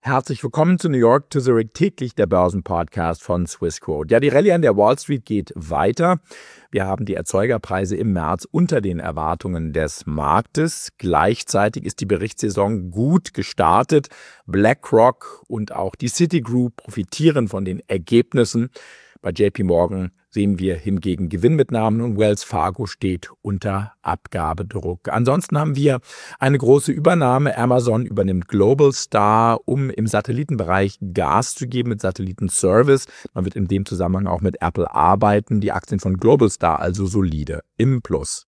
Herzlich willkommen zu New York to Zurich, täglich der Börsenpodcast von Swissquote. Ja, die Rallye an der Wall Street geht weiter. Wir haben die Erzeugerpreise im März unter den Erwartungen des Marktes. Gleichzeitig ist die Berichtssaison gut gestartet. BlackRock und auch die Citigroup profitieren von den Ergebnissen. Bei JP Morgan sehen wir hingegen Gewinnmitnahmen und Wells Fargo steht unter Abgabedruck. Ansonsten haben wir eine große Übernahme. Amazon übernimmt Globalstar, um im Satellitenbereich Gas zu geben mit Satellitenservice. Man wird in dem Zusammenhang auch mit Apple arbeiten. Die Aktien von Globalstar also solide im Plus.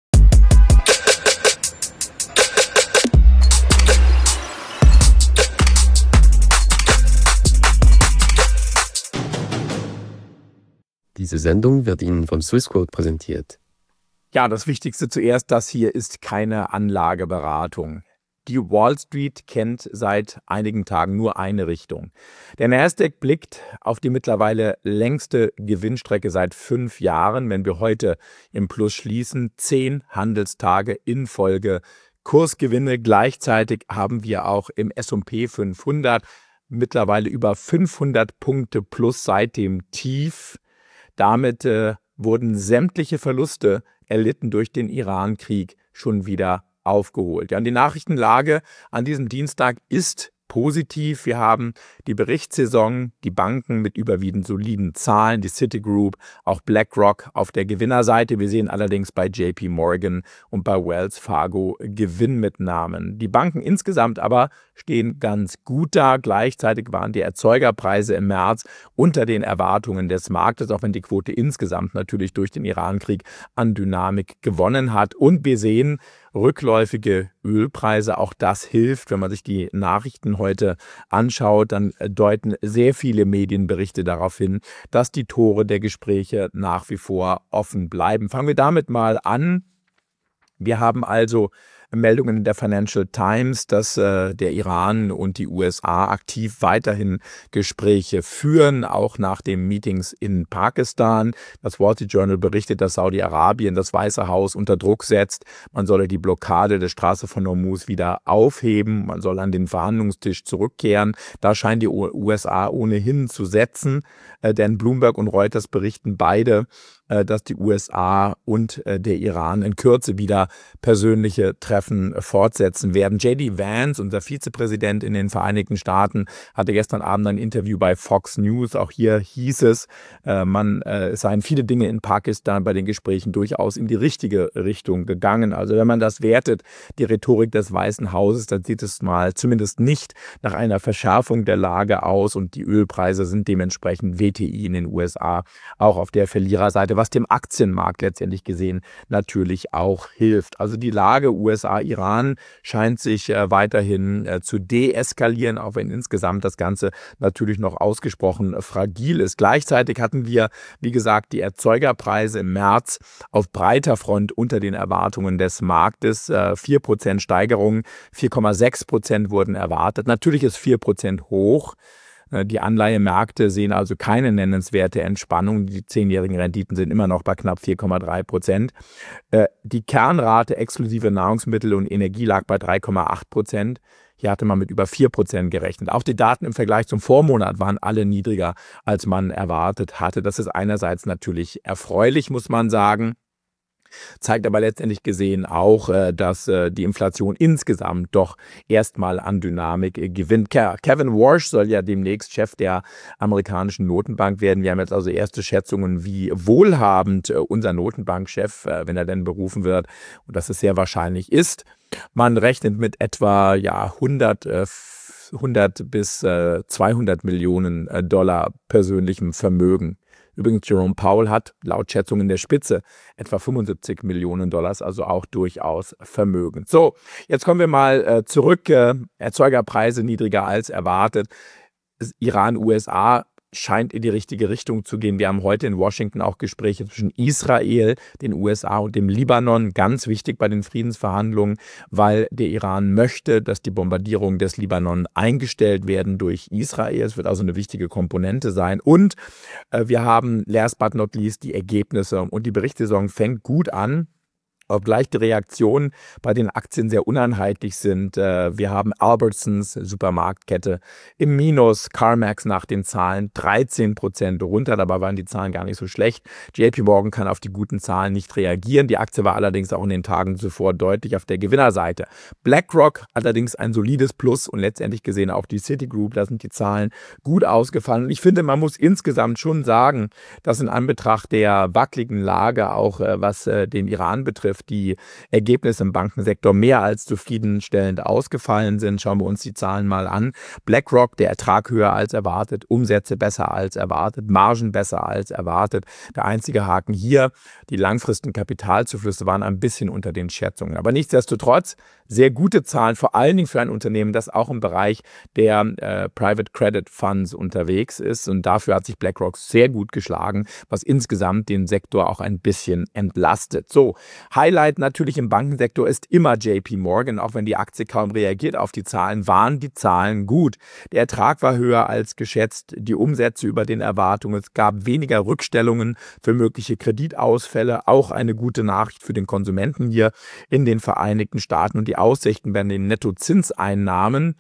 Diese Sendung wird Ihnen von Swissquote präsentiert. Ja, das Wichtigste zuerst, das hier ist keine Anlageberatung. Die Wall Street kennt seit einigen Tagen nur eine Richtung. Der Nasdaq blickt auf die mittlerweile längste Gewinnstrecke seit 5 Jahren. Wenn wir heute im Plus schließen, 10 Handelstage in Folge Kursgewinne. Gleichzeitig haben wir auch im S&P 500 mittlerweile über 500 Punkte plus seit dem Tief. Damit wurden sämtliche Verluste erlitten durch den Iran-Krieg schon wieder aufgeholt. Ja, und die Nachrichtenlage an diesem Dienstag ist positiv. Wir haben die Berichtssaison, die Banken mit überwiegend soliden Zahlen, die Citigroup, auch BlackRock auf der Gewinnerseite. Wir sehen allerdings bei JP Morgan und bei Wells Fargo Gewinnmitnahmen. Die Banken insgesamt aber stehen ganz gut da. Gleichzeitig waren die Erzeugerpreise im März unter den Erwartungen des Marktes, auch wenn die Quote insgesamt natürlich durch den Iran-Krieg an Dynamik gewonnen hat. Und wir sehen rückläufige Ölpreise. Auch das hilft, wenn man sich die Nachrichten heute anschaut, dann deuten sehr viele Medienberichte darauf hin, dass die Tore der Gespräche nach wie vor offen bleiben. Fangen wir damit mal an. Wir haben also Meldungen in der Financial Times, dass der Iran und die USA aktiv weiterhin Gespräche führen, auch nach den Meetings in Pakistan. Das Wall Street Journal berichtet, dass Saudi-Arabien das Weiße Haus unter Druck setzt. Man solle die Blockade der Straße von Hormuz wieder aufheben. Man soll an den Verhandlungstisch zurückkehren. Da scheinen die USA ohnehin zu setzen, denn Bloomberg und Reuters berichten beide, dass die USA und der Iran in Kürze wieder persönliche Treffen fortsetzen werden. J.D. Vance, unser Vizepräsident in den Vereinigten Staaten, hatte gestern Abend ein Interview bei Fox News. Auch hier hieß es, es seien viele Dinge in Pakistan bei den Gesprächen durchaus in die richtige Richtung gegangen. Also wenn man das wertet, die Rhetorik des Weißen Hauses, dann sieht es mal zumindest nicht nach einer Verschärfung der Lage aus und die Ölpreise sind dementsprechend WTI in den USA auch auf der Verliererseite, was dem Aktienmarkt letztendlich gesehen natürlich auch hilft. Also die Lage USA-Iran scheint sich weiterhin zu deeskalieren, auch wenn insgesamt das Ganze natürlich noch ausgesprochen fragil ist. Gleichzeitig hatten wir, wie gesagt, die Erzeugerpreise im März auf breiter Front unter den Erwartungen des Marktes. 4% Steigerung, 4,6% wurden erwartet. Natürlich ist 4% hoch. Die Anleihemärkte sehen also keine nennenswerte Entspannung. Die 10-jährigen Renditen sind immer noch bei knapp 4,3%. Die Kernrate exklusive Nahrungsmittel und Energie lag bei 3,8%. Hier hatte man mit über 4% gerechnet. Auch die Daten im Vergleich zum Vormonat waren alle niedriger, als man erwartet hatte. Das ist einerseits natürlich erfreulich, muss man sagen. Zeigt aber letztendlich gesehen auch, dass die Inflation insgesamt doch erstmal an Dynamik gewinnt. Kevin Warsh soll ja demnächst Chef der amerikanischen Notenbank werden. Wir haben jetzt also erste Schätzungen, wie wohlhabend unser Notenbankchef, wenn er denn berufen wird, und dass es sehr wahrscheinlich ist. Man rechnet mit etwa 100 bis 200 Millionen Dollar persönlichem Vermögen. Übrigens, Jerome Powell hat laut Schätzungen in der Spitze etwa 75 Millionen Dollars, also auch durchaus Vermögen. So, jetzt kommen wir mal zurück. Erzeugerpreise niedriger als erwartet. Iran, USA scheint in die richtige Richtung zu gehen. Wir haben heute in Washington auch Gespräche zwischen Israel, den USA und dem Libanon. Ganz wichtig bei den Friedensverhandlungen, weil der Iran möchte, dass die Bombardierungen des Libanon eingestellt werden durch Israel. Es wird also eine wichtige Komponente sein. Und wir haben, last but not least, die Ergebnisse. Und die Berichtssaison fängt gut an. Obgleich die Reaktionen bei den Aktien sehr uneinheitlich sind. Wir haben Albertsons, Supermarktkette, im Minus, CarMax nach den Zahlen 13% runter, dabei waren die Zahlen gar nicht so schlecht. JP Morgan kann auf die guten Zahlen nicht reagieren. Die Aktie war allerdings auch in den Tagen zuvor deutlich auf der Gewinnerseite. BlackRock allerdings ein solides Plus und letztendlich gesehen auch die Citigroup, da sind die Zahlen gut ausgefallen. Und ich finde, man muss insgesamt schon sagen, dass in Anbetracht der wackeligen Lage, auch was den Iran betrifft, die Ergebnisse im Bankensektor mehr als zufriedenstellend ausgefallen sind. Schauen wir uns die Zahlen mal an. BlackRock, der Ertrag höher als erwartet, Umsätze besser als erwartet, Margen besser als erwartet. Der einzige Haken hier, die langfristigen Kapitalzuflüsse waren ein bisschen unter den Schätzungen. Aber nichtsdestotrotz sehr gute Zahlen, vor allen Dingen für ein Unternehmen, das auch im Bereich der Private Credit Funds unterwegs ist. Und dafür hat sich BlackRock sehr gut geschlagen, was insgesamt den Sektor auch ein bisschen entlastet. So, Highlight natürlich im Bankensektor ist immer JP Morgan, auch wenn die Aktie kaum reagiert auf die Zahlen, waren die Zahlen gut. Der Ertrag war höher als geschätzt, die Umsätze über den Erwartungen, es gab weniger Rückstellungen für mögliche Kreditausfälle, auch eine gute Nachricht für den Konsumenten hier in den Vereinigten Staaten. Und die Aussichten werden den Nettozinseinnahmen,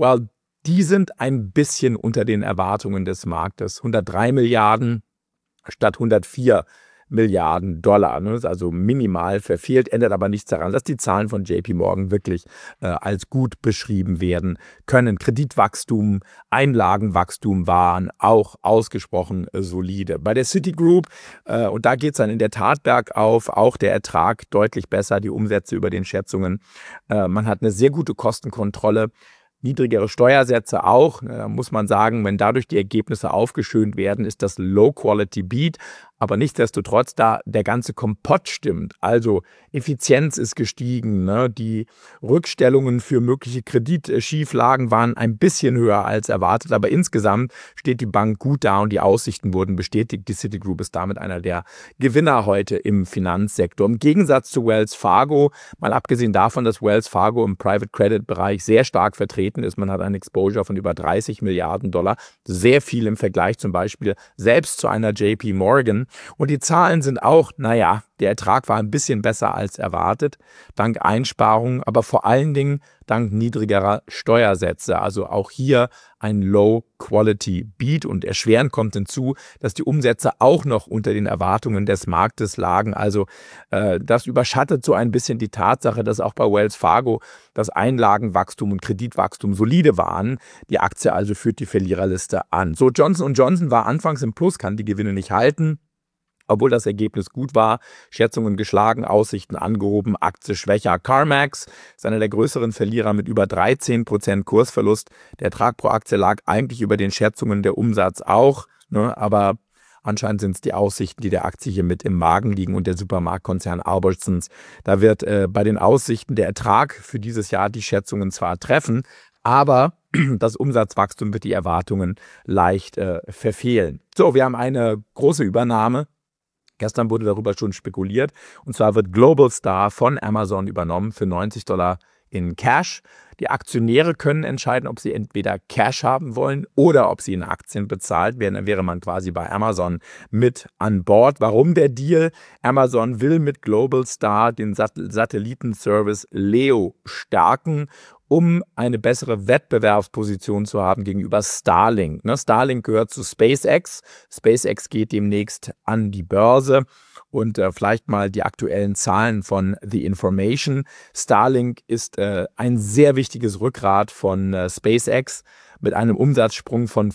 die sind ein bisschen unter den Erwartungen des Marktes. 103 Milliarden statt 104 Milliarden Dollar, ne? Das ist also minimal verfehlt, ändert aber nichts daran, dass die Zahlen von JP Morgan wirklich als gut beschrieben werden können. Kreditwachstum, Einlagenwachstum waren auch ausgesprochen solide. Bei der Citigroup, und da geht es dann in der Tat bergauf, auch der Ertrag deutlich besser, die Umsätze über den Schätzungen. Man hat eine sehr gute Kostenkontrolle. Niedrigere Steuersätze auch, muss man sagen, wenn dadurch die Ergebnisse aufgeschönt werden, ist das Low-Quality-Beat. Aber nichtsdestotrotz, da der ganze Kompott stimmt, also Effizienz ist gestiegen, ne? Die Rückstellungen für mögliche Kreditschieflagen waren ein bisschen höher als erwartet, aber insgesamt steht die Bank gut da und die Aussichten wurden bestätigt. Die Citigroup ist damit einer der Gewinner heute im Finanzsektor. Im Gegensatz zu Wells Fargo, mal abgesehen davon, dass Wells Fargo im Private Credit Bereich sehr stark vertreten ist, man hat ein Exposure von über 30 Milliarden Dollar, sehr viel im Vergleich zum Beispiel selbst zu einer JP Morgan. Und die Zahlen sind auch, der Ertrag war ein bisschen besser als erwartet, dank Einsparungen, aber vor allen Dingen dank niedrigerer Steuersätze. Also auch hier ein Low-Quality-Beat und erschwerend kommt hinzu, dass die Umsätze auch noch unter den Erwartungen des Marktes lagen. Also das überschattet so ein bisschen die Tatsache, dass auch bei Wells Fargo das Einlagenwachstum und Kreditwachstum solide waren. Die Aktie also führt die Verliererliste an. So, Johnson & Johnson war anfangs im Plus, kann die Gewinne nicht halten. Obwohl das Ergebnis gut war, Schätzungen geschlagen, Aussichten angehoben, Aktie schwächer. CarMax ist einer der größeren Verlierer mit über 13% Kursverlust. Der Ertrag pro Aktie lag eigentlich über den Schätzungen, der Umsatz auch, ne? Aber anscheinend sind es die Aussichten, die der Aktie hier mit im Magen liegen und der Supermarktkonzern Albertsons. Da wird bei den Aussichten der Ertrag für dieses Jahr die Schätzungen zwar treffen, aber das Umsatzwachstum wird die Erwartungen leicht verfehlen. So, wir haben eine große Übernahme. Gestern wurde darüber schon spekuliert. Und zwar wird Globalstar von Amazon übernommen für $90 in Cash. Die Aktionäre können entscheiden, ob sie entweder Cash haben wollen oder ob sie in Aktien bezahlt werden. Dann wäre man quasi bei Amazon mit an Bord. Warum der Deal? Amazon will mit Globalstar den Satellitenservice Leo stärken, um eine bessere Wettbewerbsposition zu haben gegenüber Starlink. Starlink gehört zu SpaceX. SpaceX geht demnächst an die Börse. Und vielleicht mal die aktuellen Zahlen von The Information. Starlink ist ein sehr wichtiges Rückgrat von SpaceX mit einem Umsatzsprung von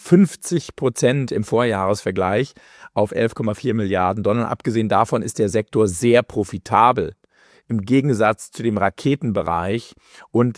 50% im Vorjahresvergleich auf 11,4 Milliarden Dollar. Abgesehen davon ist der Sektor sehr profitabel. Im Gegensatz zu dem Raketenbereich und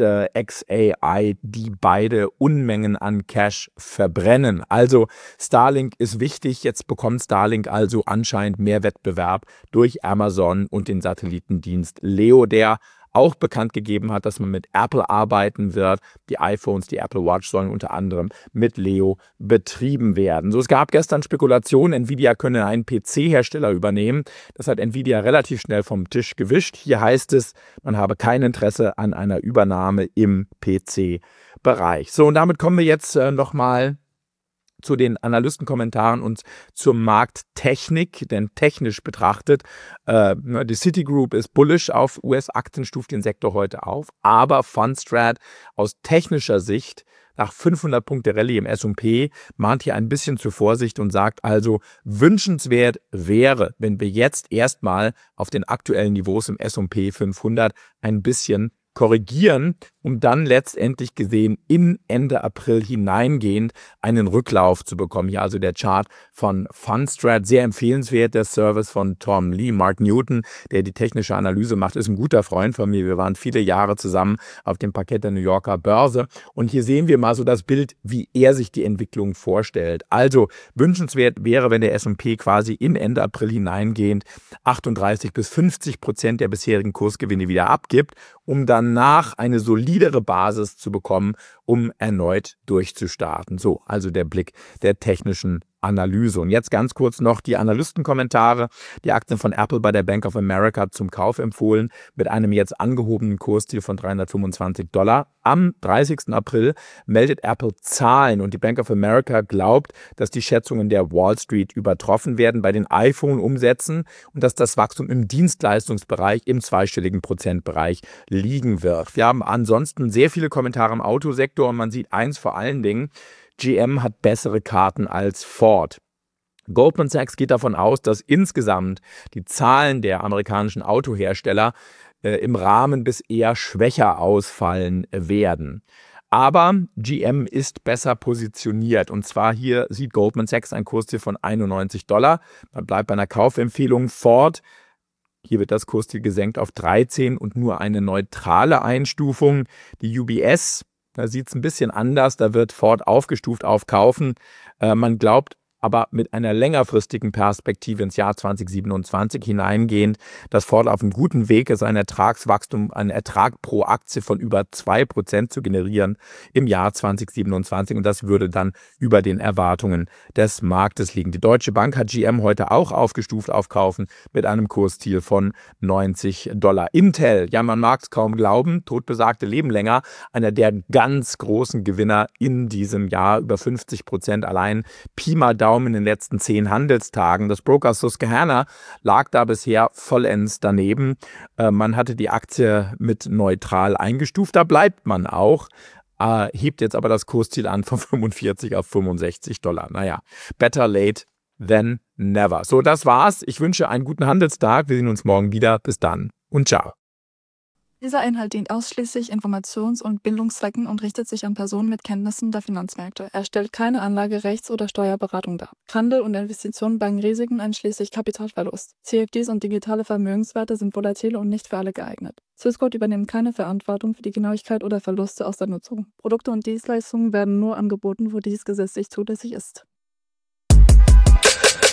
xAI, die beide Unmengen an Cash verbrennen. Also Starlink ist wichtig. Jetzt bekommt Starlink also anscheinend mehr Wettbewerb durch Amazon und den Satellitendienst Leo, der auch bekannt gegeben hat, dass man mit Apple arbeiten wird. Die iPhones, die Apple Watch sollen unter anderem mit Leo betrieben werden. So, es gab gestern Spekulationen, Nvidia könne einen PC-Hersteller übernehmen. Das hat Nvidia relativ schnell vom Tisch gewischt. Hier heißt es, man habe kein Interesse an einer Übernahme im PC-Bereich. So, und damit kommen wir jetzt nochmal zu den Analystenkommentaren und zur Markttechnik, denn technisch betrachtet, die Citigroup ist bullish auf US-Aktien, stuft den Sektor heute auf, aber Fundstrat aus technischer Sicht nach 500 Punkte Rallye im S&P mahnt hier ein bisschen zur Vorsicht und sagt also, wünschenswert wäre, wenn wir jetzt erstmal auf den aktuellen Niveaus im S&P 500 ein bisschen korrigieren, um dann letztendlich gesehen in Ende April hineingehend einen Rücklauf zu bekommen. Hier also der Chart von Fundstrat, sehr empfehlenswert, der Service von Tom Lee. Mark Newton, der die technische Analyse macht, ist ein guter Freund von mir. Wir waren viele Jahre zusammen auf dem Parkett der New Yorker Börse und hier sehen wir mal so das Bild, wie er sich die Entwicklung vorstellt. Also wünschenswert wäre, wenn der S&P quasi in Ende April hineingehend 38-50% der bisherigen Kursgewinne wieder abgibt, um danach eine solidere Basis zu bekommen, um erneut durchzustarten. So, also der Blick der technischen Analyse. Und jetzt ganz kurz noch die Analystenkommentare. Die Aktien von Apple bei der Bank of America zum Kauf empfohlen mit einem jetzt angehobenen Kursziel von $325. Am 30. April meldet Apple Zahlen und die Bank of America glaubt, dass die Schätzungen der Wall Street übertroffen werden bei den iPhone-Umsätzen und dass das Wachstum im Dienstleistungsbereich im zweistelligen Prozentbereich liegen wird. Wir haben ansonsten sehr viele Kommentare im Autosektor und man sieht eins vor allen Dingen: GM hat bessere Karten als Ford. Goldman Sachs geht davon aus, dass insgesamt die Zahlen der amerikanischen Autohersteller im Rahmen bis eher schwächer ausfallen werden. Aber GM ist besser positioniert und zwar hier sieht Goldman Sachs ein Kursziel von $91. Man bleibt bei einer Kaufempfehlung. Ford, hier wird das Kursziel gesenkt auf 13 und nur eine neutrale Einstufung. Die UBS, da sieht es ein bisschen anders, da wird Ford aufgestuft auf Kaufen. Man glaubt aber mit einer längerfristigen Perspektive ins Jahr 2027 hineingehend, dass Ford auf einem guten Weg ist, ein Ertragswachstum, einen Ertrag pro Aktie von über 2% zu generieren im Jahr 2027 und das würde dann über den Erwartungen des Marktes liegen. Die Deutsche Bank hat GM heute auch aufgestuft auf Kaufen mit einem Kursziel von $90. Intel, ja, man mag es kaum glauben, totbesagte leben länger, einer der ganz großen Gewinner in diesem Jahr, über 50% allein, Pi mal Daumen in den letzten 10 Handelstagen. Das Broker Susquehanna lag da bisher vollends daneben. Man hatte die Aktie mit neutral eingestuft, da bleibt man auch. Hebt jetzt aber das Kursziel an von 45 auf $65. Naja, better late than never. So, das war's. Ich wünsche einen guten Handelstag. Wir sehen uns morgen wieder. Bis dann und ciao. Dieser Inhalt dient ausschließlich Informations- und Bildungszwecken und richtet sich an Personen mit Kenntnissen der Finanzmärkte. Er stellt keine Anlage-, Rechts- oder Steuerberatung dar. Handel und Investitionen bergen Risiken einschließlich Kapitalverlust. CFDs und digitale Vermögenswerte sind volatil und nicht für alle geeignet. Swissquote übernimmt keine Verantwortung für die Genauigkeit oder Verluste aus der Nutzung. Produkte und Dienstleistungen werden nur angeboten, wo dies gesetzlich zulässig ist.